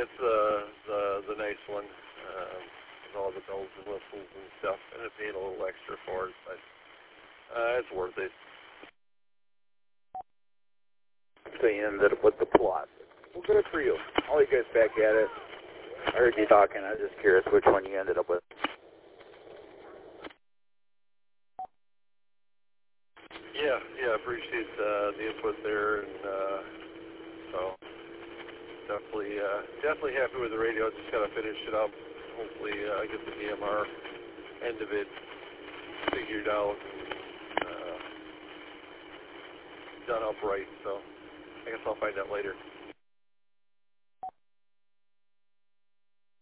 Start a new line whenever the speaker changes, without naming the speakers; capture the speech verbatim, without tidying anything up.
it's uh, the the nice one uh, with all the bells and whistles and stuff, and it paid a little extra for it, but uh, it's worth it.
So you ended up with the plot. Well, good for you. I'll let you guys back at it. I heard you talking. I was just curious which one you ended up with.
Yeah, yeah, appreciate uh, the input there, and uh, so definitely, uh, definitely happy with the radio. Just gotta finish it up. Hopefully, uh, get the D M R end of it figured out, and uh, done up right. So I guess I'll find out later.